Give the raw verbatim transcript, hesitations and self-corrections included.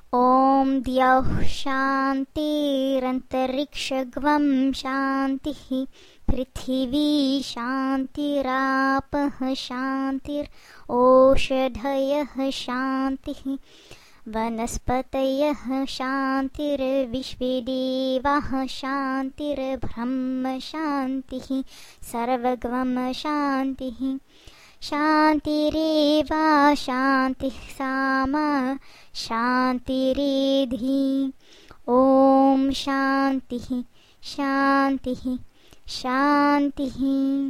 ॐ द्यौः शान्तिरन्तरिक्षगं शान्तिः पृथिवी शान्तिरापः शान्तिरोषधयः शान्तिः वनस्पतयः शान्तिर्विश्वे देवाः शान्तिर्ब्रह्म शान्तिः सर्वगं शान्तिः शान्तिरेव शान्तिः सामा शान्तिरेधि ॐ शान्तिः शान्तिः शान्तिः।